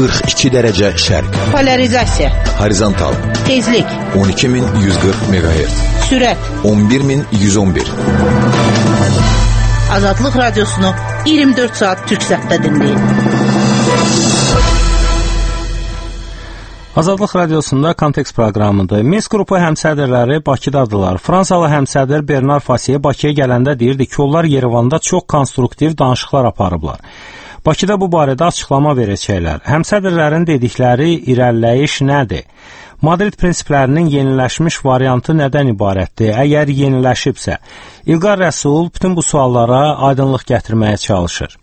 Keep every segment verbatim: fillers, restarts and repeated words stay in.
qırx iki dərəcə şərq. Polarizasiya. Horizontal. Tezlik. on iki min yüz qırx meqahertz. Sürət. on bir min yüz on bir. Azadlıq radiosunu iyirmi dörd saat Türk sətdə dinləyin. Azadlıq radiosunda Kontekst proqramıdır. Minsk qrupu həmsədrləri Bakıdadırlar. Fransalı həmsədr Bernard Fasiye Bakıya gələndə deyirdi ki, onlar Yerevanda çox konstruktiv danışıqlar aparıblar. Bakıda bu barədə açıqlama verəcəklər. Həmsədrlərin dedikləri irəliləyiş nədir? Madrid prinsiplərinin yeniləşmiş variantı nədən ibarətdir? Əgər yeniləşibsə, İlqar Rəsul bütün bu suallara aydınlıq gətirməyə çalışır.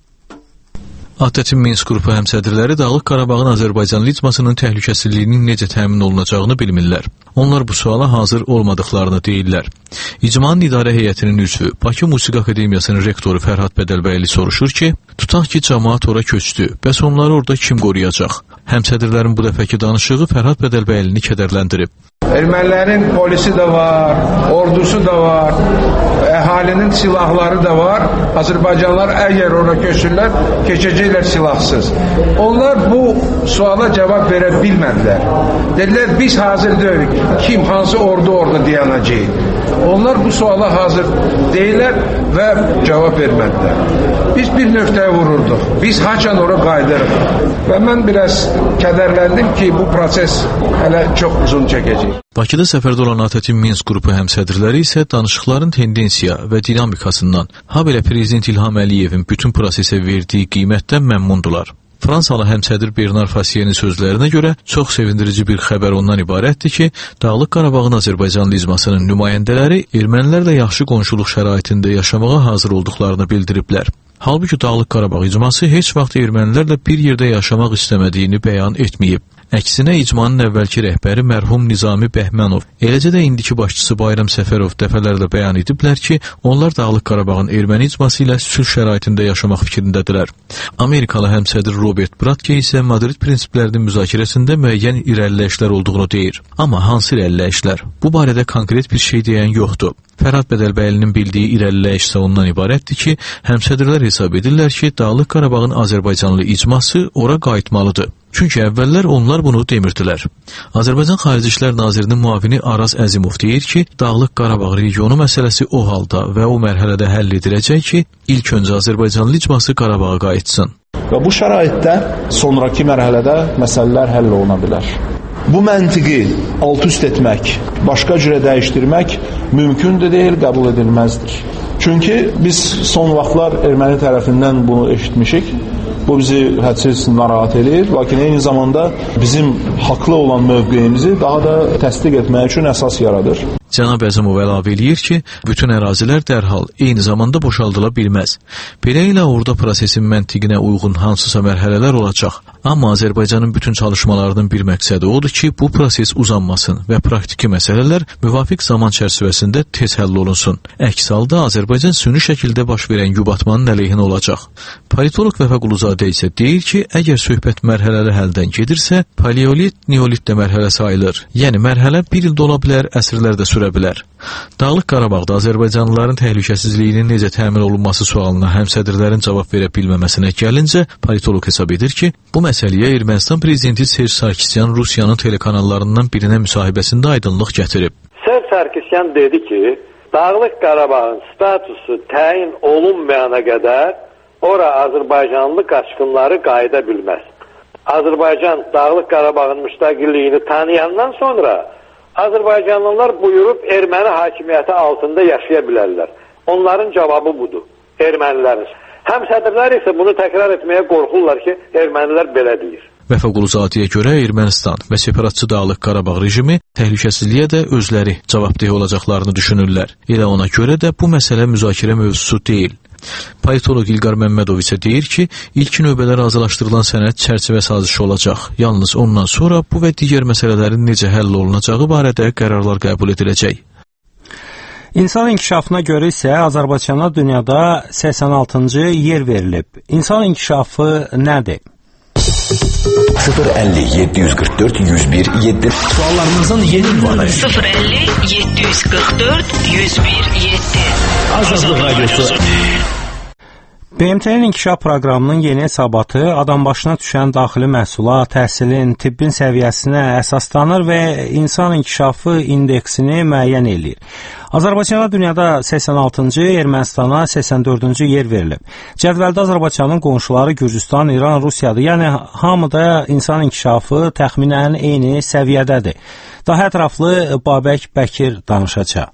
ATƏT-in Minsk qrupu həmsədrləri Dağlıq Qarabağın Azərbaycanlı icmasının təhlükəsizliyinin necə təmin olunacağını bilmirlər. Onlar bu suala hazır olmadıqlarını deyirlər. İcmanın idarə heyətinin üzvü, Bakı Musiqi Akademiyasının rektoru Fərhad Bədəlbəyli soruşur ki, tutaq ki, cəmaat ora köçdü, bəs onları orada kim qoruyacaq? Həmsədrlərin bu dəfəki danışığı Fərhad Bədəlbəylini kədərləndirib. Ermənilərin polisi də var, ordusu da var, əhalinin silahları da var. Azərbaycanlılar əgər ora köçürlər, keçəcəklər silahsız. Onlar bu suala cavab verə bilmədilər. Dedilər, biz hazır deyilik, kim, hansı ordu orada dayanacaq? Onlar bu suala hazır deyirlər və cavab vermədilər. Biz bir nöqtəyə vururduq. Biz haçan ora qayıdırıq. Və mən biraz kədərləndim ki, bu proses hələ çox uzun çəkəcək. Bakıda səfərdə olan ATƏT-in Minsk qrupu həmsədrləri isə danışıqların tendensiya və dinamikasından, ha belə Prezident İlham Əliyevin bütün prosesə verdiyi qiymətdən məmnundular. Fransalı həmsədr Bernard Fasiyenin sözlərinə görə çox sevindirici bir xəbər ondan ibarətdir ki, Dağlıq Qarabağın Azərbaycanlı icmasının nümayəndələri ermənilərlə yaxşı qonşuluq şəraitində yaşamağa hazır olduqlarını bildiriblər. Halbuki Dağlıq Qarabağ icması heç vaxt ermənilərlə bir yerdə yaşamaq istəmədiyini bəyan etməyib. Əksinə icmanın əvvəlki rəhbəri mərhum Nizami Bəhmənov, eləcə də indiki başçısı Bayram Səfərov dəfələrlə bəyan ediblər ki, onlar Dağlıq Qarabağın erməni icması ilə sülh şəraitində yaşamaq fikrindədirlər. Amerikalı həmsədr Robert Bratke isə Madrid prinsiplərinin müzakirəsində müəyyən irəliləyişlər olduğunu deyir. Amma hansı irəliləyişlər? Bu barədə konkret bir şey deyən yoxdur. Fərhad Bədəlbəylinin bildiyi irəliləyiş isə ondan ibarətdir ki, həmsədrlər hesab edirlər ki, Dağlıq Qarabağın Azərbaycanlı icması ora qayıtmalıdır. Çünki əvvəllər onlar bunu demirdilər. Azərbaycan Xarici İşlər Nazirinin müavini Araz Əzimov deyir ki, Dağlıq Qarabağ regionu məsələsi o halda və o mərhələdə həll ediləcək ki, ilk öncə Azərbaycanlı icması Qarabağa qayıtsın. Və bu şəraitdə sonraki mərhələdə məsələlər həll oluna bilər. Bu məntiqi alt-üst etmək, başqa cürə dəyişdirmək mümkün də deyil, qəbul edilməzdir. Çünki biz son vaxtlar erməni tərəfindən bunu eşitmişik. Bu bizi hədsiz narahat edir, lakin eyni zamanda bizim haqlı olan mövqeyimizi daha da təsdiq etmək üçün əsas yaradır. Cənab Əzimov əlavə eləyir ki, bütün ərazilər dərhal eyni zamanda boşaldıla bilməz. Belə ilə orada prosesin məntiqinə uyğun hansısa mərhələlər olacaq. Amma Azərbaycanın bütün çalışmalarının bir məqsədi odur ki, bu proses uzanmasın və praktiki məsələlər müvafiq zaman çərçivəsində tez həll olunsun. Əks halda Azərbaycan süni şəkildə baş verən yubatmanın əleyhinə olacaq. Politolog Vəfa Quluzadə isə deyir ki, əgər söhbət mərhələli həldən gedirsə, paleolit, neolit də mərhələ sayılır. Yəni mərhələ bir ildə ola bilər, əsrlər də sürə bilər. Dağlıq Qarabağda Azərbaycanlıların təhlükəsizliyinin necə təmin olunması sualına həmsədrlərin cavab verə bilməməsinə gəlincə, politolog hesab edir ki, bu məsələyə Ermənistan prezidenti Serj Sarkisyan Rusiyanın telekanallarından birinə müsahibəsində aydınlıq gətirib. Serj Sarkisyan dedi ki, Dağlıq Qarabağın statusu təyin olunmayana qədər ora Azərbaycanlı qaçqınları qayıda bilməz. Azərbaycan Dağlıq Qarabağın müstəqilliyini tanıyandan sonra Azərbaycanlılar buyurub erməni hakimiyyəti altında yaşaya bilərlər. Onların cavabı budur, ermənilərin. Həmsədrlər isə bunu təkrar etməyə qorxurlar ki, ermənilər belə deyir. Vəfa Quluzadəyə görə Ermənistan və separatçı Dağlıq Qarabağ rejimi təhlükəsizliyə də özləri cavabdeh olacaqlarını düşünürlər. Elə ona görə də bu məsələ müzakirə mövzusu deyil. Politolog İlqar Məmmədov isə deyir ki, ilk növbədə razılaşdırılan sənəd çərçivə sazişi olacaq. Yalnız ondan sonra bu və digər məsələlərin necə həll olunacağı barədə qərarlar qəbul ediləcək. İnsan inkişafına görə isə Azərbaycana dünyada səksən altıncı yer verilib. İnsan inkişafı nədir? sıfır əlli yeddi yüz qırx dörd yüz bir yeddi Suallarınızın yeni ünvanı sıfır əlli yeddi yüz qırx dörd yüz bir yeddi Azadlıq Radyosu. B M T-nin inkişaf proqramının yeni hesabatı adambaşına düşən daxili məhsula, təhsilin, tibbin səviyyəsinə əsaslanır və insan inkişafı indeksini müəyyən eləyir. Azərbaycana dünyada səksən altıncı, Ermənistana səksən dördüncü yer verilib. Cədvəldə Azərbaycanın qonşuları Gürcüstan, İran, Rusiyadır. Yəni hamıda insan inkişafı təxminən eyni səviyyədədir. Daha ətraflı Babək Bəkir danışacaq.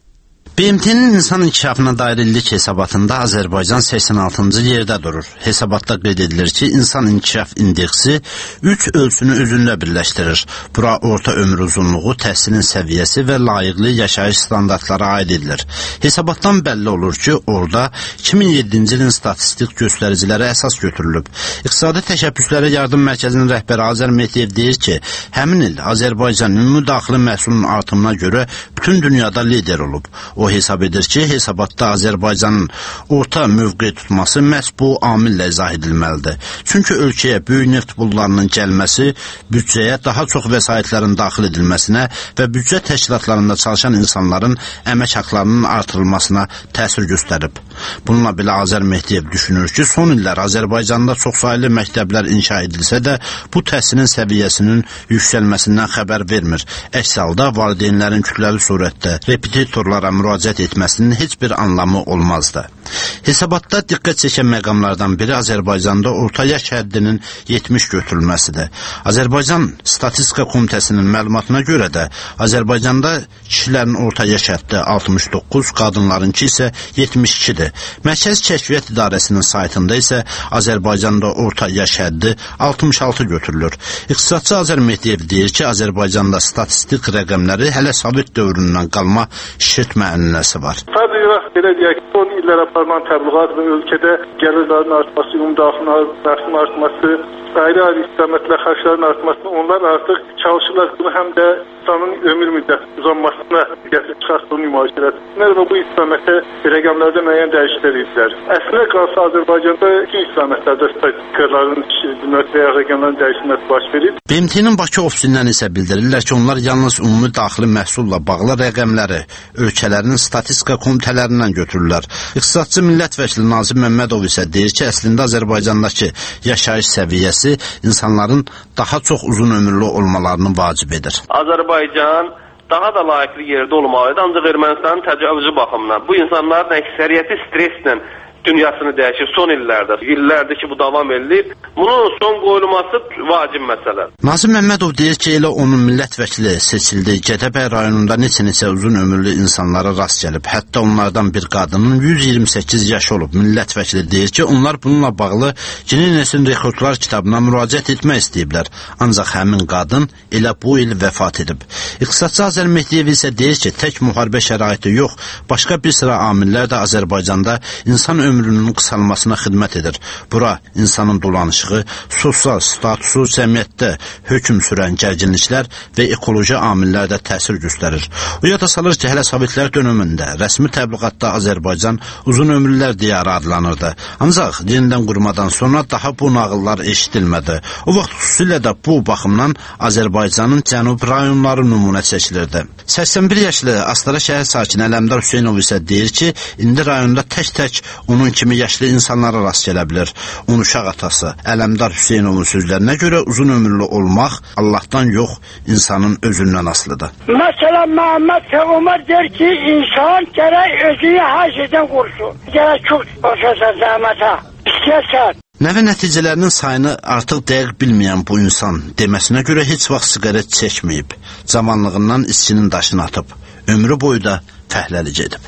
B M T-nin insan inkişafına dair illik hesabatında Azərbaycan səksən altıncı yerdə durur. Hesabatda qeyd edilir ki, insan inkişaf indeksi üç ölçünü özündə birləşdirir. Bura orta ömür uzunluğu, təhsilin səviyyəsi və layiqli yaşayış standartları aid edilir. Hesabatdan bəlli olur ki, orada iki min yeddinci ilin statistik göstəriciləri əsas götürülüb. İqtisadi Təşəbbüslərə Yardım Mərkəzinin rəhbəri Azər Mehdiyev deyir ki, həmin il Azərbaycan ümumi daxili məhsulun artımına görə bütün dünyada lider olub. O hesab edir ki, hesabatda Azərbaycanın orta mövqe tutması məhz bu amillə izah edilməlidir. Çünki ölkəyə böyük neft buludlarının gəlməsi büdcəyə daha çox vəsaitlərin daxil edilməsinə və büdcə təşkilatlarında çalışan insanların əmək haqlarının artırılmasına təsir göstərib. Bununla belə Azər Mehdiyev düşünür ki, son illər Azərbaycanda çoxsaylı məktəblər inşa edilsə də, bu təhsilin səviyyəsinin yüksəlməsindən xəbər vermir. Əks halda valideynlərin kütləvi surətdə repetitorlara müraciət etməsinin heç bir anlamı olmazdı. Hesabatda diqqət çəkən məqamlardan biri Azərbaycanda orta yaş həddinin yetmiş götürülməsidir. Azərbaycan Statistika Komitəsinin məlumatına görə də Azərbaycanda kişilərin orta yaş həddi altmış doqquz, qadınlarınki isə yetmiş ikidir. Mərkəzi Kəşfiyyat İdarəsinin saytında isə Azərbaycanda orta yaş həddi altmış altı götürülür. İqtisadçı Azər Mehdiyev deyir ki, Azərbaycanda statistik rəqəmləri hələ Sovet dövründən qalma şirtmə ənənəsi var. Sadəcə belə deyək, son illər aparılan təbliğat və ölkədə gəlirlərin artması, ümumdaxilin məhsulun artması, ayrı-ayrı istiqamətlə xərclərin artması, onlar artıq çalışırlar bunu həm də insanın ömür müddəti uzanmasına gətirib çıxartdığını nümayiş etsinlər və bu istiqamətə rəqəmlərdə müəyyən dəyişikliklər edilər. Əslində qalsa Azərbaycanda iki istiqamətlərdə statistikaların və rəqəmlərin dəyişilməsi baş verir. B M T-nin Bakı ofisindən isə bildirirlər ki, onlar yalnız ümumi daxili məhsulla bağlı rəqəmləri ölkələrin statistika komitələrindən götürürlər. İqtisadçı millət vəkili Nazim Məmmədov isə deyir ki, əslində Azərbaycandakı yaşayış səviyyəsi insanların daha çox uzun ömürlü olmalarını vacib edir. Azərbaycan daha da layiqli yerdə olmalıdır, ancaq Ermənistanın təcavüzü baxımından bu insanların əksəriyyəti streslə dünyasını dəyişir son illərdə. İllərdir ki, bu davam edilir. Bunun son qoyulması vacib məsələ. Nazim Məmmədov deyir ki, elə onun millət vəkili seçildi. Gədəbəy rayonunda neçə-neçə uzun ömürlü insanlara rast gəlib. Hətta onlardan bir qadının yüz iyirmi səkkiz yaşı olub. Millət vəkili deyir ki, onlar bununla bağlı Ginnesin rekordlar kitabına müraciət etmək istəyiblər. Ancaq həmin qadın elə bu il vəfat edib. İqtisadçı Azər Mehdiyev isə deyir ki, tək müharibə şəraiti yox, başqa bir sıra amillər də Azərbaycanda insan ömrü ömrünün qısalmasına xidmət edir. Bura insanın dolanışığı, sosial statusu, cəmiyyətdə hökm sürən gərginliklər və ekoloji amillər də təsir göstərir. O yada salır ki, hələ Sovetlər dönümündə rəsmi təbliğatda Azərbaycan uzun ömürlülər diyarı adlanırdı. Ancaq yenidən qurmadan sonra daha bu nağıllar eşidilmədi. O vaxt xüsusilə də bu baxımdan Azərbaycanın cənub rayonları nümunə çəkilirdi. səksən bir yaşlı Astara şəhər sakini Ələmdar Hüseynov isə deyir ki, indi rayonda tək-tək onun kimi yaşlı insanlara rast gələ bilir. Onun uşaq atası Ələmdar Hüseynovun sözlərinə görə uzun ömürlü olmaq Allahdan yox, insanın özündən asılıdır. Məsələn, Məhəmməd Peyğəmbər deyir ki, insan gərək özünü hər şeydən qorusun. Gərək çox qoşasan zəhmətə, istəyərsən. Nəvə nəticələrinin sayını artıq dəqiq bilməyən bu insan deməsinə görə heç vaxt siqaret çəkməyib. Cavanlığından içkinin daşını atıb. Ömrü boyu da fəhləlik edib.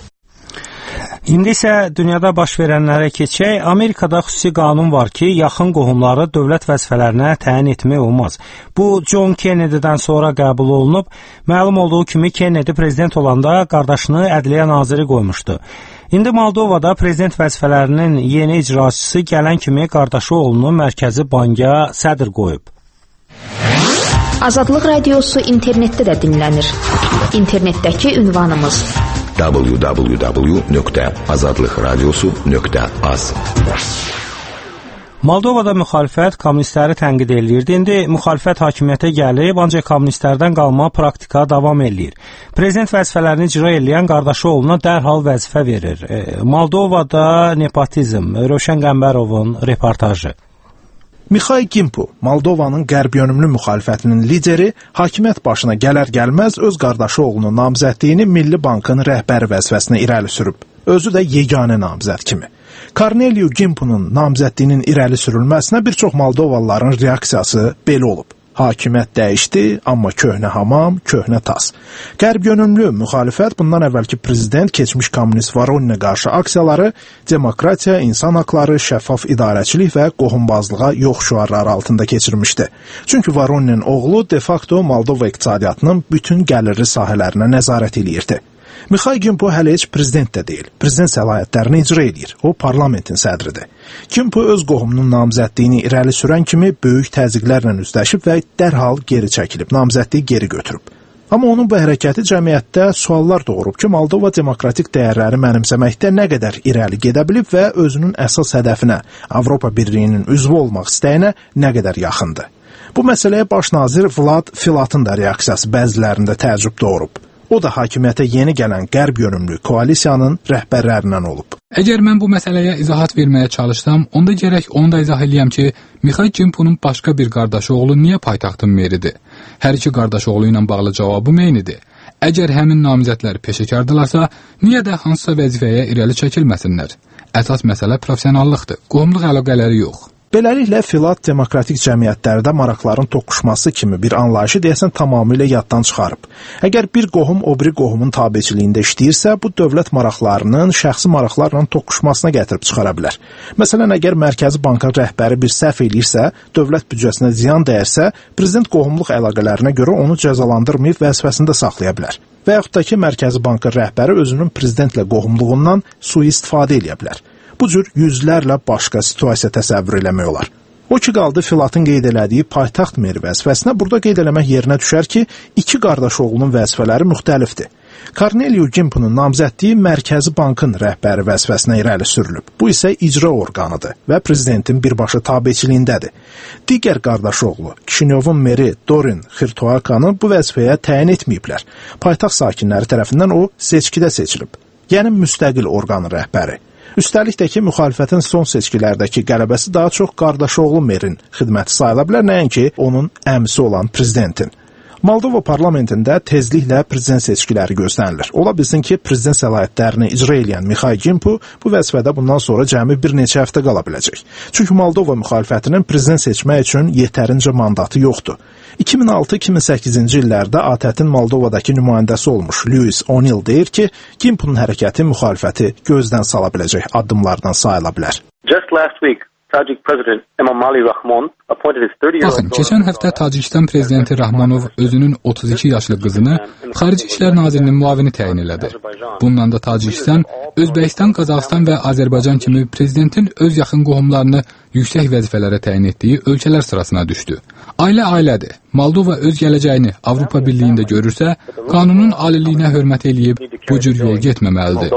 İndi isə dünyada baş verənlərə keçək. Amerikada xüsusi qanun var ki, yaxın qohumları dövlət vəzifələrinə təyin etmək olmaz. Bu, John Kennedy'dən sonra qəbul olunub. Məlum olduğu kimi Kennedy prezident olanda qardaşını ədliyyə naziri qoymuşdu. İndi Moldovada prezident vəzifələrinin yeni icraçısı gələn kimi qardaşı oğlunu Mərkəzi Banka sədr qoyub. Azadlıq Radiosu internetdə də dinlənir. İnternetdəki ünvanımız w w w nöqtə azadlıqradiosu nöqtə az. Moldovada müxalifət kommunistləri tənqid eləyirdi. İndi müxalifət hakimiyyətə gəlib, ancaq kommunistlərdən qalma praktika davam eləyir. Prezident vəzifələrini icra eləyən qardaşı oğluna dərhal vəzifə verir. Moldovada nepotizm, Rövşən Qəmbərovun reportajı. Mikhail Gimpu, Moldovanın qərb-yönümlü müxalifətinin lideri, hakimiyyət başına gələr-gəlməz öz qardaşı oğlunun namizədliyini Milli Bankın rəhbəri vəzifəsinə irəli sürüb. Özü də yeganə namizəd kimi. Korneliu Gimpu'nun namizədliyinin irəli sürülməsinə bir çox Moldovalıların reaksiyası belə olub. Hakimiyyət dəyişdi, amma köhnə hamam, köhnə tas. Qərb-yönümlü müxalifət bundan əvvəlki prezident keçmiş kommunist Voroninə qarşı aksiyaları demokratiya, insan haqları, şəffaf idarəçilik və qohumbazlığa yox şüarları altında keçirmişdi. Çünki Voroninin oğlu de facto Moldova iqtisadiyyatının bütün gəlirli sahələrinə nəzarət eləyirdi. Mikhail Gimpu hələ heç prezident də deyil. Prezident səlahiyyətlərini icra edir. O, parlamentin sədridir. Gimpu öz qohumunun namizədliyini irəli sürən kimi böyük təzyiqlərlə üzləşib və dərhal geri çəkilib, namizədliyi geri götürüb. Amma onun bu hərəkəti cəmiyyətdə suallar doğurub ki, Moldova demokratik dəyərləri mənimsəməkdə nə qədər irəli gedə bilib və özünün əsas hədəfinə, Avropa Birliyinin üzvü olmaq istəyinə nə qədər yaxındır. Bu məsələyə baş nazir Vlad Filatın da reaksiyası bəzilərində təəccüb doğurub. O da hakimiyyətə yeni gələn qərb-yönümlü koalisiyanın rəhbərlərindən olub. Əgər mən bu məsələyə izahat verməyə çalışsam, onda gərək onu da izah eləyəm ki, Mikhail Gimpu'nun başqa bir qardaşı oğlu niyə paytaxtın meridir? Hər iki qardaşı oğlu ilə bağlı cavabım eynidir. Əgər həmin namizədlər peşəkardırlarsa, niyə də hansısa vəzifəyə irəli çəkilməsinlər? Əsas məsələ professionallıqdır, qohumluq əlaqələri yox. Beləliklə, Filat demokratik cəmiyyətlərdə maraqların toqquşması kimi bir anlayışı deyəsən tamamilə yaddan çıxarıb. Əgər bir qohum o biri qohumun tabeçiliyində işləyirsə, bu dövlət maraqlarının şəxsi maraqlarla toqquşmasına gətirib çıxara bilər. Məsələn, əgər Mərkəzi Bankın rəhbəri bir səhv eləyirsə, dövlət büdcəsinə ziyan dəyərsə, prezident qohumluq əlaqələrinə görə onu cəzalandırmayıb vəzifəsində saxlaya bilər. Və yaxud da ki, Mərkəzi Bankın rəhbəri özünün prezidentlə qohumluğundan sui-istifadə edə bilər. Bu cür yüzlərlə başqa situasiya təsəvvür eləmək olar. O ki, qaldı Filatın qeyd elədiyi paytaxt meri vəzifəsinə, burada qeyd eləmək yerinə düşər ki, iki qardaş oğlunun vəzifələri müxtəlifdir. Korneliu Gimpu'nun namizədliyi Mərkəzi Bankın rəhbəri vəzifəsinə irəli sürülüb. Bu isə icra orqanıdır və prezidentin birbaşa tabeçiliyindədir. Digər qardaş oğlu, Kişinyovun meri Dorin Xirtuakanı bu vəzifəyə təyin etməyiblər. Paytaxt sakinləri tərəfindən o seçkidə seçilib. Yəni müstəqil orqanın rəhbəri. Üstəlik də ki, müxalifətin son seçkilərdəki qələbəsi daha çox qardaşoğlu merin xidməti sayıla bilər, nəinki onun əmisi olan prezidentin. Moldova parlamentində tezliklə prezident seçkiləri gözlənilir. Ola bilsin ki, prezident səlahiyyətlərini icra edən Mikhail Gimpu bu vəzifədə bundan sonra cəmi bir neçə həftə qala biləcək. Çünki Moldova müxalifətinin prezident seçmək üçün yetərincə mandatı yoxdur. iki min altı iki min səkkizinci illərdə A T T-in Moldovadakı nümayəndəsi olmuş Louis O'Neill deyir ki, Gimpu'nun hərəkəti müxalifəti gözdən sala biləcək addımlardan sayıla bilər. Just last week, Tajik President Emomali Rahmon appointed his thirty-year-old Baxın, keçən həftə Tacikistan prezidenti Rahmanov özünün otuz iki yaşlı qızını Xarici İşlər Nazirinin müavini təyin elədi. Bundan da Tacikistan, Özbəkistan, Qazaxıstan və Azərbaycan kimi prezidentin öz yaxın qohumlarını yüksək vəzifələrə təyin etdiyi ölkələr sırasına düşdü. Ailə ailədir. Moldova öz gələcəyini Avropa Birliyində görürsə, qanunun aliliyinə hörmət eləyib bu cür yol getməməlidir.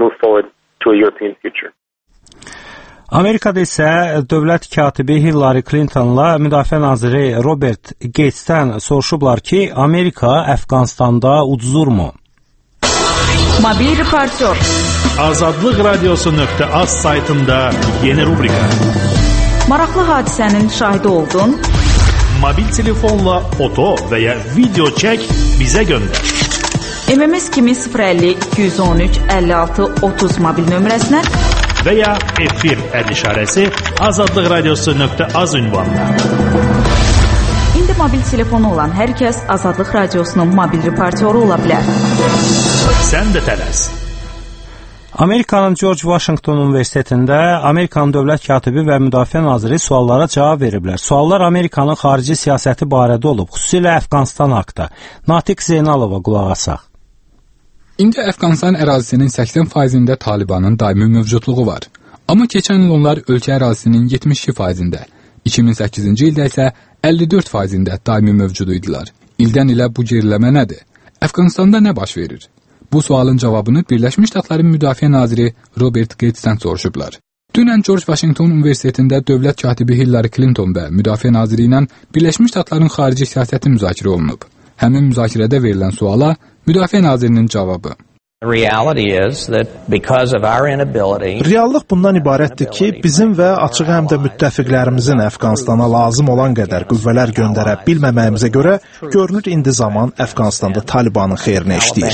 Amerikada isə dövlət katibi Hillary Clintonla müdafiə naziri Robert Gates'dən soruşublar ki, Amerika Əfqanistanda udzurmu? Mobil reportyor. Azadlıq radiosu nöqtə az saytında yeni rubrika. Maraqlı hadisənin şahidi oldun. Mobil telefonla foto və ya video çək bizə göndər. M M S kimi sıfır əlli iki yüz on üç əlli altı otuz mobil nömrəsinə və ya efir əd işarəsi azadlıq radiosu nöqtə az ünvanına. İndi mobil telefonu olan hər kəs Azadlıq radiosunun mobil reportyoru ola bilər. Sən də tələs. Amerikanın George Washington Universitetində Amerikanın dövlət katibi və müdafiə naziri suallara cavab veriblər. Suallar Amerikanın xarici siyasəti barədə olub, xüsusilə Əfqanistan haqda. Natiq Zeynalova qulaq asaq. İndi Əfqanistan ərazisinin səksən faizində Talibanın daimi mövcudluğu var. Amma keçən il onlar ölkə ərazisinin yetmiş iki faizində, iki min səkkizinci ildə isə əlli dörd faizində daimi mövcudu idilər. İldən ilə bu geriləmə nədir? Əfqanistanda nə baş verir? Bu sualın cavabını Birləşmiş Ştatların Müdafiə Naziri Robert Gates'dən soruşublar. Dünən George Washington Universitetində dövlət katibi Hillary Clinton və Müdafiə naziri ilə Birləşmiş Ştatların xarici siyasəti müzakirə olunub. Həmin müzakirədə verilən suala Müdafiə nazirinin cavabı. Reallıq bundan ibarətdir ki, bizim və açıq həm də müttəfiqlərimizin Əfqanistana lazım olan qədər qüvvələr göndərə bilməməyimizə görə görünür indi zaman Əfqanistanda Talibanın xeyrinə işləyir.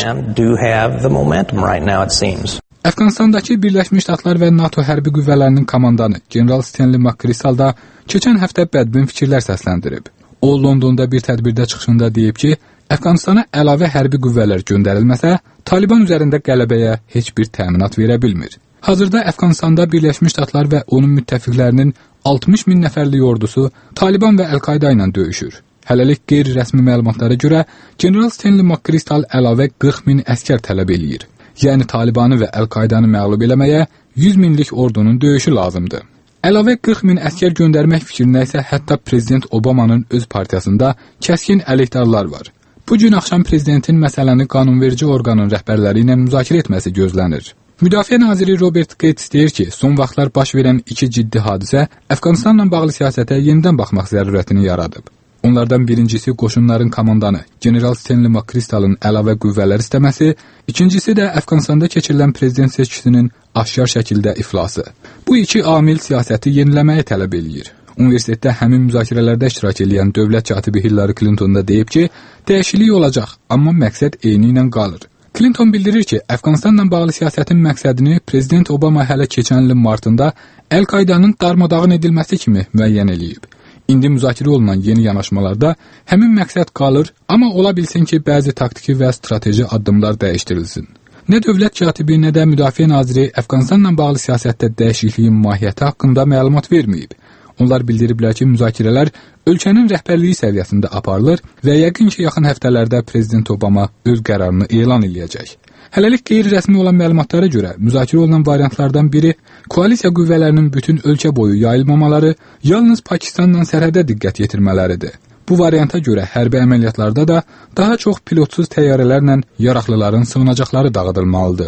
Əfqanistandakı Birləşmiş Ştatlar və NATO hərbi qüvvələrinin komandanı General Stanley McChrystal da keçən həftə bədbin fikirlər səsləndirib. O, Londonda bir tədbirdə çıxışında deyib ki, Əfqanistana əlavə hərbi qüvvələr göndərilməsə, Taliban üzərində qələbəyə heç bir təminat verə bilmir. Hazırda Əfqanistanda Birləşmiş Ştatlar və onun müttəfiqlərinin altmış min nəfərlik ordusu Taliban və Əl-Qayda ilə döyüşür. Hələlik qeyri-rəsmi məlumatlara görə General Stanley McChrystal əlavə qırx min əskər tələb eləyir. Yəni Talibanı və Əl-Qaydanı məğlub eləməyə yüz minlik ordunun döyüşü lazımdır. Əlavə qırx min əskər göndərmək fikrinə isə hətta Prezident Obamanın öz partiyasında kəskin əleyhdarlar var. Bu gün axşam prezidentin məsələni qanunverici orqanın rəhbərləri ilə müzakirə etməsi gözlənir. Müdafiə naziri Robert Gates deyir ki, son vaxtlar baş verən iki ciddi hadisə Əfqanistanla bağlı siyasətə yenidən baxmaq zərurətini yaradıb. Onlardan birincisi qoşunların komandanı General Stanley McChrystalın əlavə qüvvələr istəməsi, ikincisi də Əfqanistanda keçirilən prezident seçkisinin aşkar şəkildə iflası. Bu iki amil siyasəti yeniləməyi tələb eləyir. Universitetdə həmin müzakirələrdə iştirak edən dövlət katibi Hillary Clinton da deyib ki, dəyişiklik olacaq, amma məqsəd eyni ilə qalır. Clinton bildirir ki, Əfqanistanla bağlı siyasətin məqsədini Prezident Obama hələ keçən ilin martında Əl-Qaydanın darmadağın edilməsi kimi müəyyən eləyib. İndi müzakirə olunan yeni yanaşmalarda həmin məqsəd qalır, amma ola bilsin ki, bəzi taktiki və strateji addımlar dəyişdirilsin. Nə dövlət katibi, nə də müdafiə naziri Əfqanistanla bağlı siyasətdə dəyişikliyin mahiyyəti haqqında məlumat verməyib. Onlar bildiriblər ki, müzakirələr ölkənin rəhbərliyi səviyyəsində aparılır və yəqin ki, yaxın həftələrdə Prezident Obama öz qərarını elan edəcək. Hələlik qeyri-rəsmi olan məlumatlara görə müzakirə olunan variantlardan biri koalisiya qüvvələrinin bütün ölkə boyu yayılmamaları, yalnız Pakistanla sərhədə diqqət yetirmələridir. Bu varianta görə hərbi əməliyyatlarda da daha çox pilotsuz təyyarələrlə yaraqlıların sığınacaqları dağıdılmalıdır.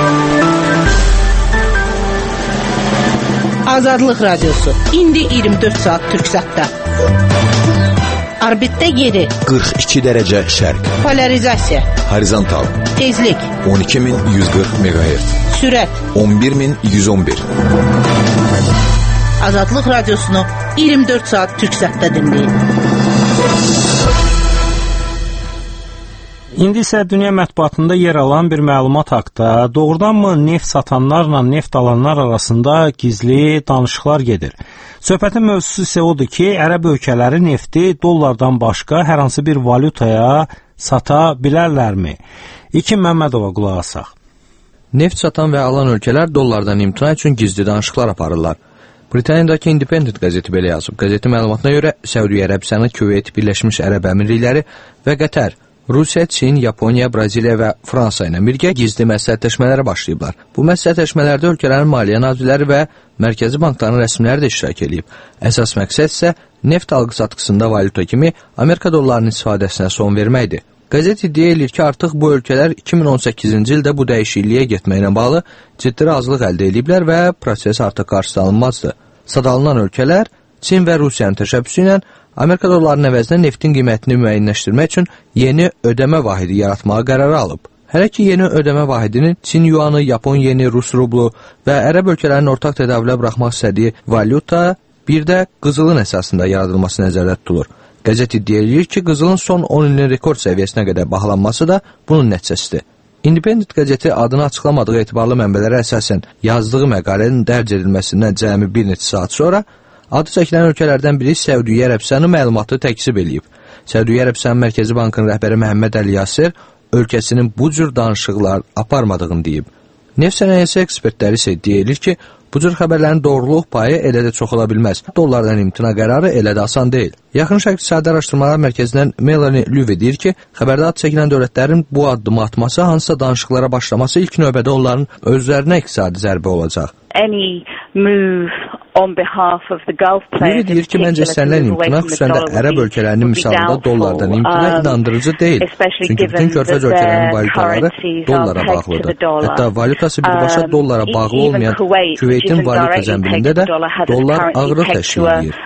Azadlıq Radiosu. İndi iyirmi dörd saat Türksatda. Orbitdə yeri qırx iki dərəcə şərq. Polarizasiya. Horizontal. Tezlik on iki min yüz qırx meqahertz. Sürət on bir min yüz on bir. Azadlıq Radiosunu iyirmi dörd saat Türksatda dinləyin. İndi isə dünya mətbuatında yer alan bir məlumat haqda doğrudanmı neft satanlarla neft alanlar arasında gizli danışıqlar gedir. Söhbətin mövzusu isə odur ki, ərəb ölkələri nefti dollardan başqa hər hansı bir valyutaya sata bilərlərmi? İlkin Məmmədova qulaq asaq. Neft satan və alan ölkələr dollardan imtina üçün gizli danışıqlar aparırlar. Britaniyadakı Independent qəzeti belə yazıb. Qəzetin məlumatına görə Səudiyyə Ərəbistanı, Küveyt, Birləşmiş Ərəb Əmirlikləri və Qətər Rusiya, Çin, Yaponiya, Braziliya və Fransa ilə birgə gizli məsləhətləşmələrə başlayıblar. Bu məsləhətləşmələrdə ölkələrin maliyyə nazirləri və mərkəzi bankların rəsmiləri də iştirak edib. Əsas məqsəd isə neft alqı-satqısında valyuta kimi Amerika dollarının istifadəsinə son verməkdir. Qəzet iddia edir ki, artıq bu ölkələr iki min on səkkizinci ildə bu dəyişikliyə getməklə bağlı ciddi razılıq əldə ediblər və proses artıq qarşısı alınmazdır. Sadalınan ölkələr Çin və Rusiyanın təşəbbüsü ilə Amerika dollarının əvəzinə neftin qiymətini müəyyənləşdirmək üçün yeni ödəmə vahidi yaratmağa qərarı alıb. Hələ ki, yeni ödəmə vahidinin Çin yuanı, Yapon yeni, Rus rublu və ərəb ölkələrinin ortaq tədavülə buraxmaq istədiyi valyuta, bir də qızılın əsasında yaradılması nəzərdə tutulur. Qəzet iddia edir ki, qızılın son on ilin rekord səviyyəsinə qədər bahalanması da bunun nəticəsidir. Independent qəzeti adını açıqlamadığı etibarlı mənbələrə əsasən yazdığı məqalənin dərc edilməsindən cəmi bir neçə saat sonra adı çəkilən ölkələrdən biri Səudiyyə Ərəbistanı məlumatı təkzib eləyib. Səudiyyə Ərəbistanı Mərkəzi Bankının rəhbəri Məhəmməd Əli Yasir ölkəsinin bu cür danışıqlar aparmadığını deyib. Neft sənayesi ekspertləri isə iddia edir ki, bu cür xəbərlərin doğruluq payı elə də çox ola bilməz. Dollardan imtina qərarı elə də asan deyil. Yaxın Şərq İqtisadi Araşdırmalar Mərkəzindən Melanie Lüve deyir ki, xəbərdə adı çəkilən dövlətlərin bu addımı atması, hansısa danışıqlara başlaması ilk növbədə onların özlərinə iqtisadi zərbə olacaq. Any move Biri deyir ki, məncə istənilən imtina, xüsusən də ərəb ölkələrinin misalında dollardan imtina inandırıcı deyil. Çünki bütün körfəz ölkələrinin valyutaları dollara bağlıdır. Hətta valyutası birbaşa dollara bağlı olmayan Küveytin valyuta zəmbilində də dollar ağırlıq təşkil edir.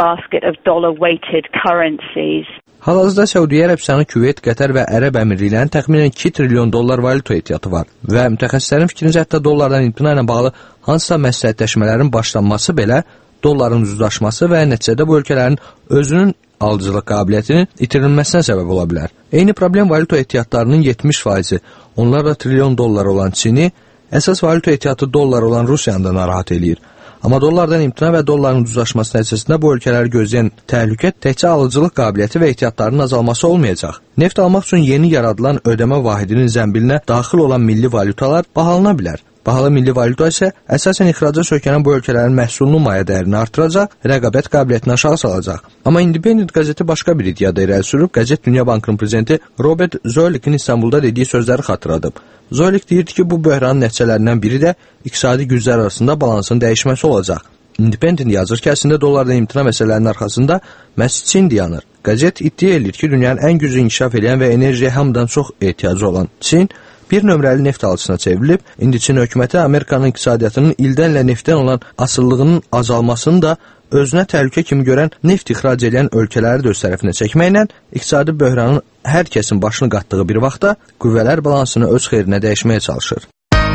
Hal-hazırda Səudiyyə Ərəbistanı, Küveyt, Qətər və Ərəb Əmirliklərinin təxminən iki trilyon dollar valyuta ehtiyatı var və mütəxəssislərin fikrincə hətta dollardan imtina ilə bağlı hansısa məsləhətləşmələrin başlanması belə dolların ucuzlaşması və nəticədə bu ölkələrin özünün alıcılıq qabiliyyətinin itirilməsinə səbəb ola bilər. Eyni problem valyuta ehtiyatlarının yetmiş faizi, onlarla trilyon dollar olan Çini, əsas valyuta ehtiyatı dollar olan Rusiyanı da narahat eləyir. Amma dollardan imtina və dolların ucuzlaşması nəticəsində bu ölkələri gözləyən təhlükə təkcə alıcılıq qabiliyyəti və ehtiyatlarının azalması olmayacaq. Neft almaq üçün yeni yaradılan ödəmə vahidinin zəmbilinə daxil olan milli valyutalar bahalana bilər. Bahalı milli valyuta isə əsasən ixraca söykənən bu ölkələrin məhsulunun maya dəyərini artıracaq, rəqabət qabiliyyətini aşağı salacaq. Amma Independent qəzeti başqa bir iddiada irəli sürüb, qəzet Dünya Bankının prezidenti Robert Zoellikin İstanbulda dediyi sözləri xatırladıb. Zoellik deyirdi ki, bu böhranın nəticələrindən biri də iqtisadi güclər arasında balansın dəyişməsi olacaq. Independent yazır ki, əslində dollardan imtina məsələlərinin arxasında məhz Çin dayanır. Qəzet iddia edir ki, dünyanın ən güclü inkişaf edən və enerjiyə hamıdan çox ehtiyacı olan Çin bir nömrəli neft alıcısına çevrilib. İndi Çin hökuməti Amerikanın iqtisadiyyatının ildən-ilə neftdən olan asıllığının azalmasını da özünə təhlükə kimi görən neft ixrac edən ölkələri də öz tərəfinə çəkməklə iqtisadi böhranın hər kəsin başını qatdığı bir vaxtda qüvvələr balansını öz xeyrinə dəyişməyə çalışır.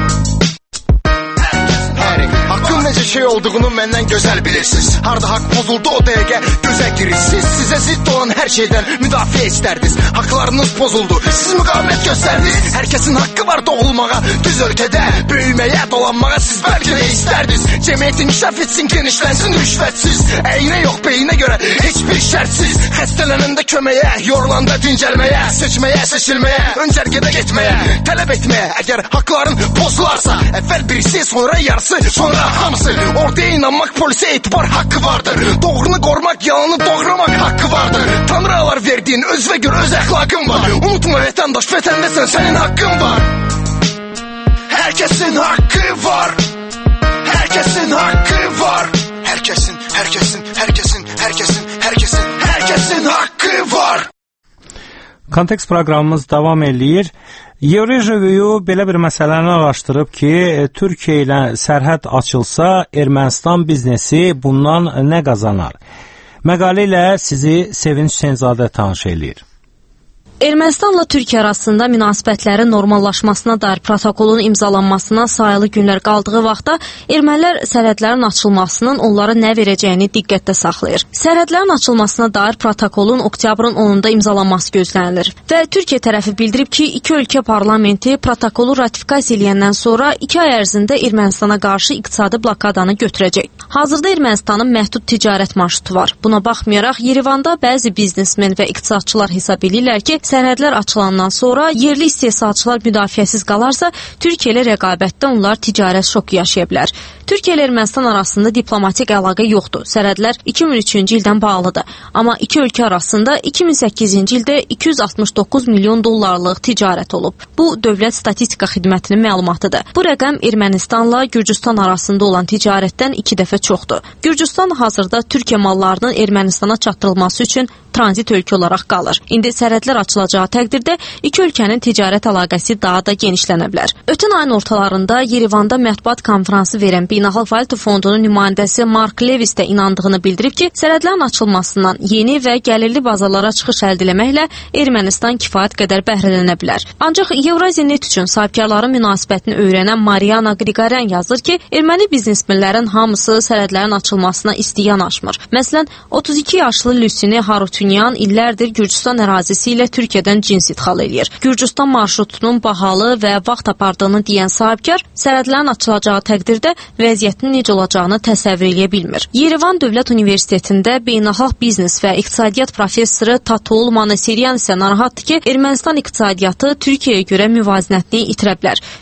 Hakkın necə şey olduğunu məndən gözəl bilirsiniz. Harda haqq pozuldu o dəqiqə gözə girirsiniz. Sizə zidd olan hər şeydən müdafiə istərdiniz. Haqlarınız pozuldu, siz müqavimət göstərdiniz. Hər kəsin haqqı var doğulmağa, düz ölkədə böyüməyə, dolanmağa siz bəlkə də istərdiniz. Cəmiyyət inkişaf etsin, genişlənsin rüşvətsiz. Əynə yox beyinə görə heç bir şərtsiz. Xəstələnəndə köməyə, yorulanda dincəlməyə, seçməyə, seçilməyə, öncərgədə getməyə, tələb etməyə. Əgər haqların pozularsa, əvvəl birisi, sonra yarısı, sonra hamısı. Orada inanmaq, polisə etibar haqqı vardır. Doğrunu qorumaq, yalanı doğramaq haqqı vardır. Tanrılar verdiyin özvə görə öz əxlaqın var. Unutma vətəndaş, vətəndəsən, sənin haqqın var. Hər kəsin haqqı var. Hər kəsin haqqı var. Hər kəsin, hər kəsin, hər kəsin, hər kəsin, hər kəsin, hər kəsin haqqı var. Kontekst proqramımız davam eləyir. Eurojevyu belə bir məsələni araşdırıb ki, Türkiyə ilə sərhəd açılsa, Ermənistan biznesi bundan nə qazanar? Məqalə ilə sizi Sevinç Hüseynzadə tanış eləyir. Ermənistanla Türkiyə arasında münasibətlərin normallaşmasına dair protokolun imzalanmasına sayılı günlər qaldığı vaxtda ermənilər sərhədlərin açılmasının onlara nə verəcəyini diqqətdə saxlayır. Sərhədlərin açılmasına dair protokolun oktyabrın onunda imzalanması gözlənilir və Türkiyə tərəfi bildirib ki, iki ölkə parlamenti protokolu ratifikasiya edəndən sonra iki ay ərzində Ermənistana qarşı iqtisadi blokadanı götürəcək. Hazırda Ermənistanın məhdud ticarət marşrutu var. Buna baxmayaraq Yerevanda bəzi biznesmen və iqtisadçılar hesab edirlər ki, sərhədlər açılandan sonra yerli istehsalçılar müdafiəsiz qalarsa, Türkiyə ilə rəqabətdə onlar ticarət şoku yaşaya bilər. Türkiyə ilə Ermənistan arasında diplomatik əlaqə yoxdur. Sərhədlər iki min üçüncü ildən bağlıdır. Amma iki ölkə arasında iki min səkkizinci ildə iki yüz altmış doqquz milyon dollarlıq ticarət olub. Bu, Dövlət Statistika Xidmətinin məlumatıdır. Bu rəqəm Ermənistanla Gürcüstan arasında olan ticarətdən iki dəfə çoxdur. Gürcüstan hazırda Türkiyə mallarının Ermənistana çatdırılması üçün tranzit ölkə olaraq qalır. İndi sərhədlər açılacağı təqdirdə iki ölkənin ticarət əlaqəsi daha da genişlənə bilər. Ötən ayın ortalarında Yerevanda mətbuat konfransı verən Beynəlxalq Valyuta Fondunun nümayəndəsi Mark Lewis də inandığını bildirib ki, sərhədlərin açılmasından yeni və gəlirli bazarlara çıxış əldə etməklə Ermənistan kifayət qədər bəhrələnə bilər. Ancaq Euraziya Net üçün sahibkarların münasibətini öyrənən Mariana Qriqoryan yazır ki, erməni biznesmenlərin hamısı sərhədlərin açılmasına isti yanaşmır. Məsələn, otuz iki yaşlı Lüsini Harutyunyan illərdir Gürcüstan ərazisi ilə Türkiyədən cins idxal edir. Gürcüstan marşrutunun bahalı və vaxt apardığını deyən sahibkar sərhədlərin açılacağı təqdirdə vəziyyətin necə olacağını təsəvvür edə bilmir. Yerevan Dövlət Universitetində beynəlxalq biznes və iqtisadiyyat professoru Tatol Manasiryan isə narahatdır ki, Ermənistan iqtisadiyyatı Türkiyəyə görə müvazinətini itirə bilər.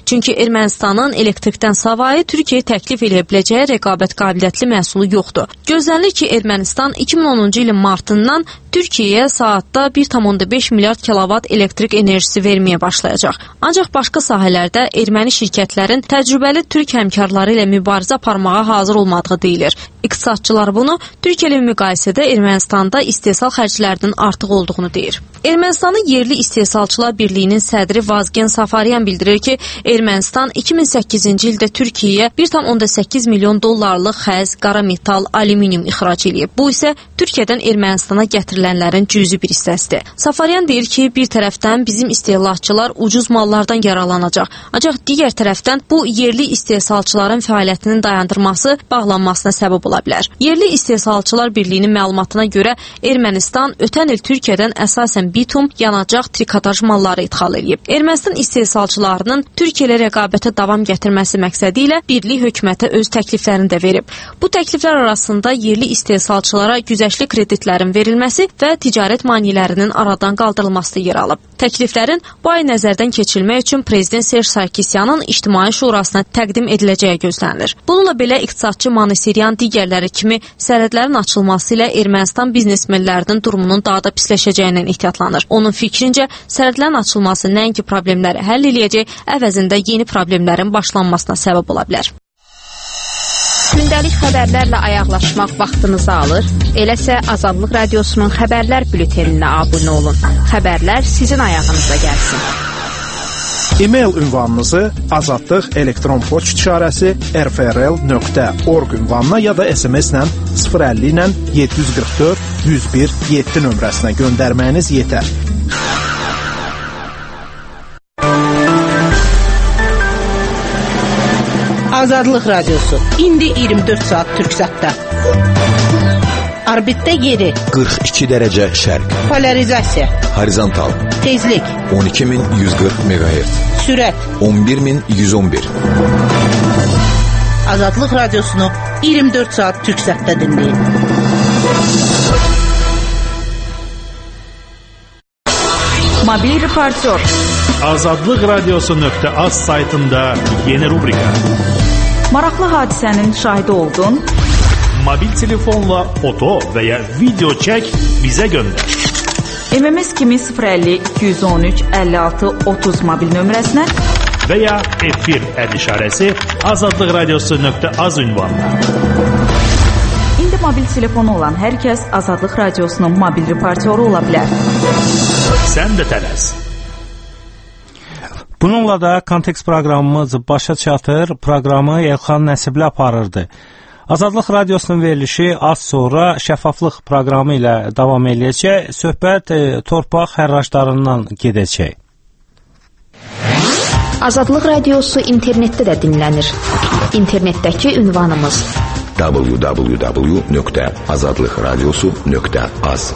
Çünki Ermənistanın elektrikdən savayı Türkiyəyə təklif edə biləcəyi rəqabət qabiliyyətli məhsulu yoxdur. Gözlənilir ki, Ermənistan iki min onuncu ilin martından Türkiyəyə saatda bir tam onda beş milyard kilovat elektrik enerjisi verməyə başlayacaq. Ancaq başqa sahələrdə erməni şirkətlərin təcrübəli türk həmkarları ilə mübarizə aparmağa hazır olmadığı deyilir. İqtisadçılar bunu Türkiyə ilə müqayisədə Ermənistanda istehsal xərclərinin artıq olduğunu deyir. Ermənistanın yerli istehsalçılar birliyinin sədri Vazgen Safaryan bildirir ki, Ermənistan iki min səkkizinci ildə Türkiyəyə bir tam onda səkkiz milyon dollarlıq xəz, qara metal, alüminium ixrac edib. Bu isə Türkiyədən Ermənistana gətirilənlərin cüzi bir hissəsidir. Safaryan deyir ki, bir tərəfdən bizim istehlakçılar ucuz mallardan yaralanacaq. Ancaq digər tərəfdən bu yerli istehsalçıların fəaliyyətinin dayandırması, bağlanmasına səbəb ola bilər. Yerli istehsalçılar birliyinin məlumatına görə Ermənistan ötən il Türkiyədən əsasən bitum, yanacaq, trikotaj malları ixal edib. Ermənistan istehsalçılarının Türkiyə ilə rəqabətə davam gətirməsi məqsədi ilə birlik hökumətə öz təkliflərini də verib. Bu təkliflər arasında yerli istehsalçılara güzəştli kreditlərin verilməsi və ticarət maneələrinin aradan qaldırılması yer alıb. Təkliflərin bu ay nəzərdən keçirilmək üçün Prezident Serj Sarkisyanın İctimai Şurasına təqdim ediləcəyi gözlənilir. Bununla belə iqtisadçı Manasiryan digərləri kimi sərhədlərin açılması ilə Ermənistan biznesmenlərinin durumunun daha da pisləşəcəyindən ehtiyatlanır. Onun fikrincə, sərhədlərin açılması nəinki problemləri həll eləyəcək, əvəzində yeni problemlərin başlanmasına səbəb ola bilər. Gündəlik xəbərlərlə ayaqlaşmaq vaxtınızı alır. Eləsə Azadlıq Radiosunun xəbərlər bülteninə abunə olun. Xəbərlər sizin ayağınıza gəlsin. E-mail ünvanınızı azadlıq elektron poçt işarəsi r f r l nöqtə org ünvanına ya da S M S-lə sıfır əlli ilə yeddi yüz qırx dörd yüz bir yeddi nömrəsinə göndərməyiniz yetər. Azadlıq Radiosu. İndi iyirmi dörd saat Türksatda. Orbitdə yeri. qırx iki dərəcə şərq. Polarizasiya. Horizontal. Tezlik. on iki min yüz qırx meqahertz. Sürət. on bir min yüz on bir. Azadlıq Radiosunu iyirmi dörd saat Türksatda dinləyin. Mobil reportyor. Azadlıq Radiosu nöqtə az saytında yeni rubrika. Maraqlı hadisənin şahidi oldun. Mobil telefonla foto və ya video çək, bizə göndər. M M S kimi sıfır əlli iki yüz on üç əlli altı otuz mobil nömrəsinə və ya efir əd işarəsi Azadlıq Radiosu nöqtə az ünvanına. İndi mobil telefonu olan hər kəs Azadlıq Radiosunun mobil reportyoru ola bilər. Sən də tələs. Bununla da Kontekst proqramımız başa çatır. Proqramı Elxan Nəsibli aparırdı. Azadlıq Radiosunun verilişi az sonra şəffaflıq proqramı ilə davam edəcək. Söhbət e, torpaq hərraşlarından gedəcək. Azadlıq Radiosu internetdə də dinlənir. İnternetdəki ünvanımız w w w nöqtə azadlıq radiosu nöqtə az.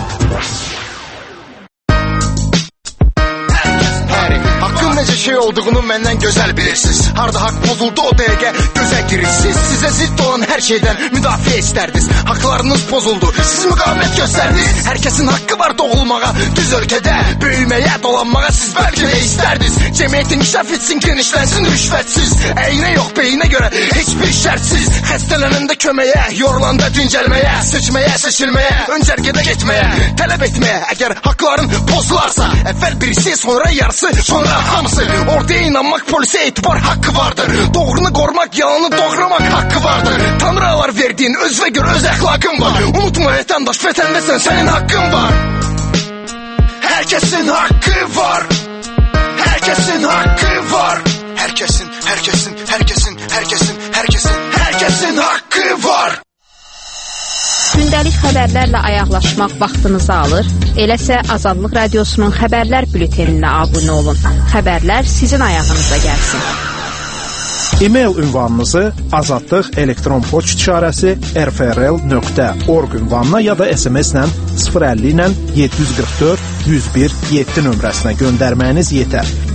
Necə şey olduğunu məndən gözəl bilirsiniz. Harda haqq pozuldu o dəqiqə gözə girirsiniz. Sizə zidd olan hər şeydən müdafiə istərdiniz. Haqlarınız pozuldu, siz müqavimət göstərdiniz. Hər kəsin haqqı var doğulmağa, düz ölkədə böyüməyə, dolanmağa siz bəlkə də istərdiniz. Cəmiyyət inkişaf etsin, genişlənsin rüşvətsiz. Əyinə yox, beyinə görə heç bir şərtsiz. Xəstələnəndə köməyə, yorulanda dincəlməyə, seçməyə, seçilməyə, öncərgədə getməyə, tələb etməyə. Əgər haqların pozularsa, əvvəl birisi, sonra yarısı, sonra hamısı. Ortaya inanmaq, polisə etibar haqqı vardır. Doğrunu qorumaq, yalanı doğramaq haqqı vardır. Tanrılar verdiyin özvə gör öz əxlaqın var. Unutma vətəndaş, vətəndəsən, sənin haqqın var. Hər kəsin haqqı var. Hər kəsin haqqı var. Hər kəsin, hər kəsin, hər kəsin, hər kəsin, hər kəsin, hər kəsin haqqı var. Gündəlik xəbərlərlə ayaqlaşmaq vaxtınızı alır. Eləsə Azadlıq Radiosunun xəbərlər bülteninə abunə olun. Xəbərlər sizin ayağınıza gəlsin. E-mail ünvanınızı azadlıq elektron poçt işarəsi r f r l nöqtə org ünvanına ya da S M S-lə sıfır əlli ilə yeddi yüz qırx dörd yüz bir yeddi nömrəsinə göndərməyiniz yetər.